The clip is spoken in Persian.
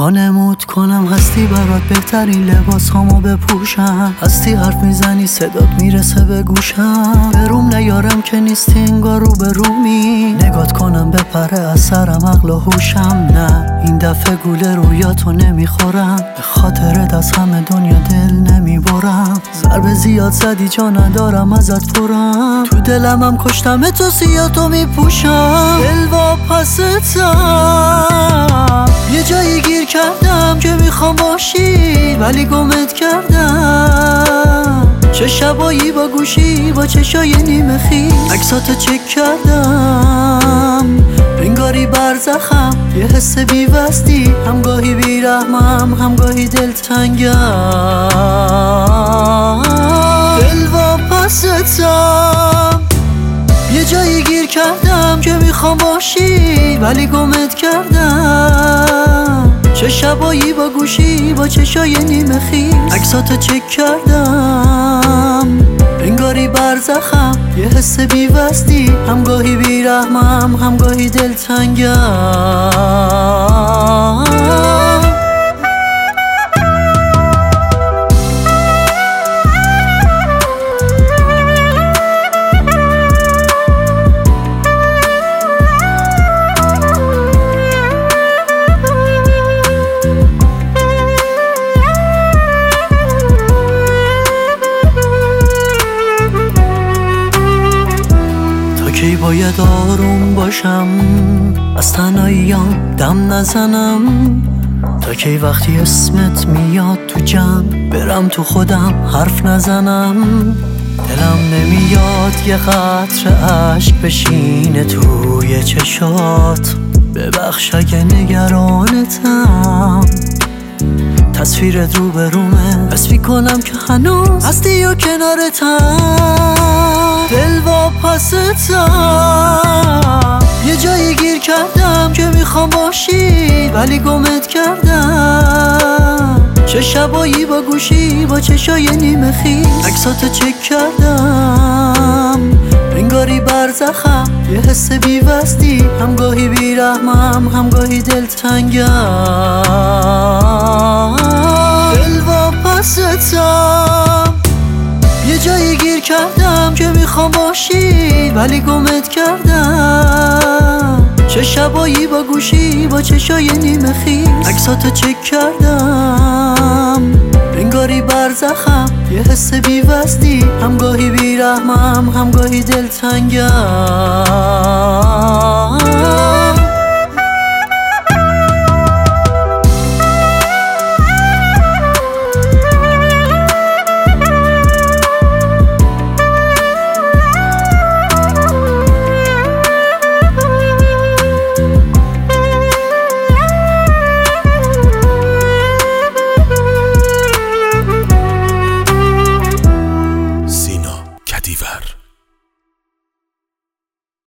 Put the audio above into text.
وانمود کنم هستی برات بهترین لباس هامو بپوشم. هستی حرف میزنی صدات میرسه به گوشم. بروم نیارم که نیستی انگار رو به رومی. نگات کنم بپره از سرم عقل و هوشم. نه این دفعه گوله رویاتو نمیخورم. به خاطرت از همه دنیا دل نمیبرم. ضربه زیاد زدی جا ندارم ازت پرم. تو دلم هم کشتم تو سیاتو میپوشم. دل واپستم یه جایی گیر کردم که میخوام باشی ولی گمت کردم. چه شبایی با گوشی با چشای نیمه خیس عکساتو چک کردم. انگاری برزخم یه حس بی‌وصلی. همگاهی بیرحمم همگاهی دلتنگم. دل واپستم یه جایی گیر کردم که میخوام باشی ولی گمت کردم. چه شبایی با گوشی با چشای نیمه خیس عکساتو چک کردم. انگاری برزخم یه حس بی‌وصلی. همگاهی بیرحمم همگاهی دلتنگم. کی باید آروم باشم از تنهاییام دم نزنم؟ تا کی وقتی اسمت میاد تو جمع برم تو خودم حرف نزنم؟ دلم نمیاد یه قطره اشک بشینه توی چشات. ببخش اگه نگرانتم. تصویرت رو به رومه حس میکنم که هنوز هستی و کنارتم. دل واپستم یه جایی گیر کردم که میخوام باشی ولی گمت کردم. چه شبایی با گوشی با چشای نیمه خیس عکساتو چک کردم. انگاری برزخم یه حس بی‌وصلی. همگاهی بیرحمم همگاهی دلتنگم. دل واپستم یه جایی گیر کردم که میخوام باشی ولی گمت کردم. چه شبایی با گوشی با چشای نیمه خیس عکساتو چک کردم. انگاری برزخم یه حس بی‌وصلی. همگاهی بیرحمم همگاهی دلتنگم.